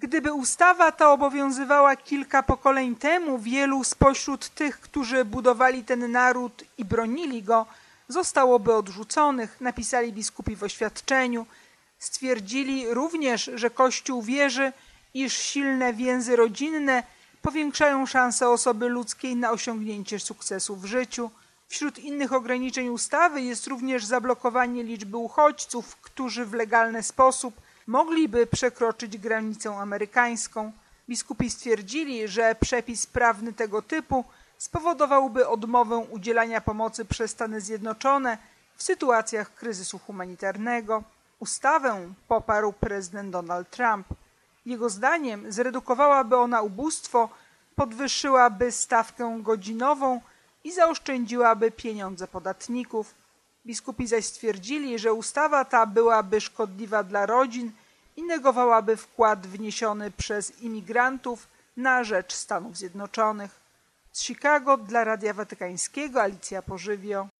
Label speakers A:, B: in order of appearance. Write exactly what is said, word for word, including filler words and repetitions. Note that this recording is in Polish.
A: Gdyby ustawa ta obowiązywała kilka pokoleń temu, wielu spośród tych, którzy budowali ten naród i bronili go, zostałoby odrzuconych, napisali biskupi w oświadczeniu. Stwierdzili również, że Kościół wierzy, iż silne więzy rodzinne powiększają szanse osoby ludzkiej na osiągnięcie sukcesu w życiu. Wśród innych ograniczeń ustawy jest również zablokowanie liczby uchodźców, którzy w legalny sposób mogliby przekroczyć granicę amerykańską. Biskupi stwierdzili, że przepis prawny tego typu spowodowałby odmowę udzielania pomocy przez Stany Zjednoczone w sytuacjach kryzysu humanitarnego. Ustawę poparł prezydent Donald Trump. Jego zdaniem zredukowałaby ona ubóstwo, podwyższyłaby stawkę godzinową i zaoszczędziłaby pieniądze podatników. Biskupi zaś stwierdzili, że ustawa ta byłaby szkodliwa dla rodzin i negowałaby wkład wniesiony przez imigrantów na rzecz Stanów Zjednoczonych. Z Chicago dla Radia Watykańskiego Alicja Pożywio.